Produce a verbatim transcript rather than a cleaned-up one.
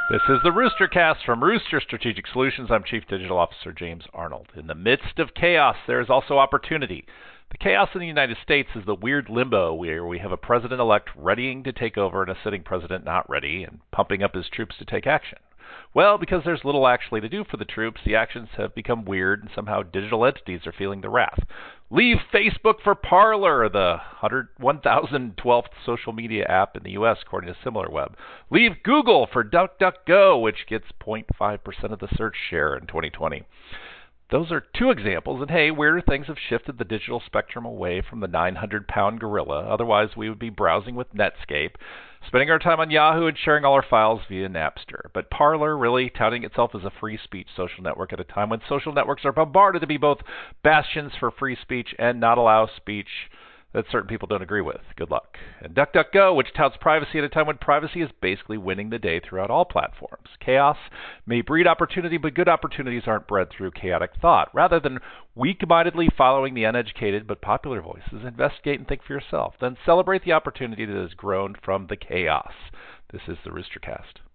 This is the Roostercast from Rooster Strategic Solutions. I'm Chief Digital Officer James Arnold. In the midst of chaos, there is also opportunity. The chaos in the United States is the weird limbo where we have a president-elect readying to take over and a sitting president not ready and pumping up his troops to take action. Well, because there's little actually to do for the troops, the actions have become weird and somehow digital entities are feeling the wrath. Leave Facebook for Parler, the one thousand twelfth social media app in the U S according to SimilarWeb. Leave Google for DuckDuckGo, which gets zero point five percent of the search share in twenty twenty. Those are two examples, and hey, weirder things have shifted the digital spectrum away from the nine hundred pound gorilla. Otherwise, we would be browsing with Netscape, spending our time on Yahoo, and sharing all our files via Napster. But Parler really touting itself as a free speech social network at a time when social networks are bombarded to be both bastions for free speech and not allow speech that certain people don't agree with. Good luck. And DuckDuckGo, which touts privacy at a time when privacy is basically winning the day throughout all platforms. Chaos may breed opportunity, but good opportunities aren't bred through chaotic thought. Rather than weak-mindedly following the uneducated but popular voices, investigate and think for yourself. Then celebrate the opportunity that has grown from the chaos. This is the Roostercast.